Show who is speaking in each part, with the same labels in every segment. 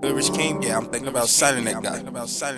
Speaker 1: Good Rich King, yeah, I'm thinking about selling that guy.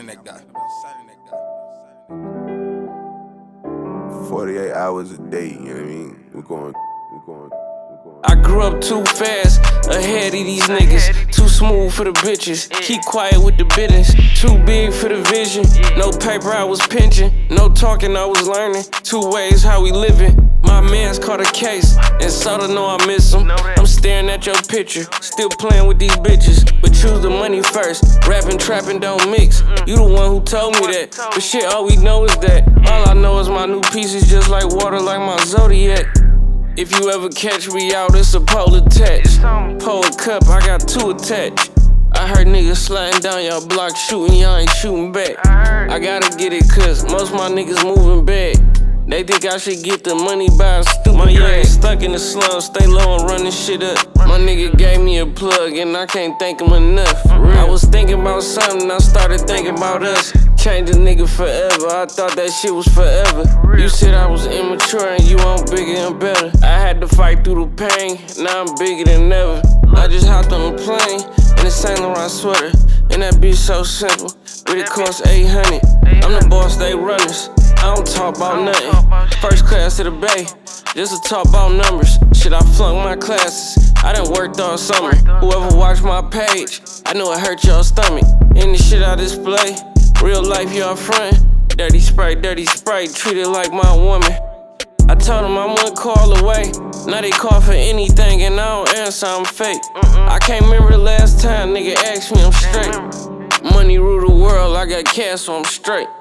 Speaker 2: 48 hours a day, you know what I mean? We're going.
Speaker 3: I grew up too fast, ahead of these niggas. Too smooth for the bitches, keep quiet with the business. Too big for the vision, no paper I was pinching. No talking I was learning, two ways how we living. My man's caught a case, and so to know I miss him. I'm staring at your picture, still playing with these bitches. But choose the money first, rapping, trapping don't mix. You the one who told me that, but shit all we know is that. All I know is my new pieces just like water, like my Zodiac. If you ever catch me out, it's a pole attached. Pull a cup, I got two attached. I heard niggas sliding down y'all block shooting, y'all ain't shooting back. I gotta get it cause most my niggas moving back. They think I should get the money by a stupid my young stuck in the slums, stay low and run this shit up. My nigga gave me a plug and I can't thank him enough. I was thinking about something, I started thinking about us. Change a nigga forever, I thought that shit was forever. You said I was immature and you on bigger and better. I had to fight through the pain, now I'm bigger than ever. I just hopped on a plane in a Saint Laurent sweater, and that bitch so simple, but it cost 800. I'm the boss, they runners. I don't talk about nothing. First class to the bay, just to talk about numbers. Shit, I flunked my classes. I done worked all summer. Whoever watched my page, I know it hurt y'all stomach. And the shit I display, real life y'all front. Dirty Sprite, treat it like my woman. I told them I'm one call away. Now they call for anything and I don't answer, I'm fake. I can't remember the last time nigga asked me, I'm straight. Money rule the world, I got cash so I'm straight.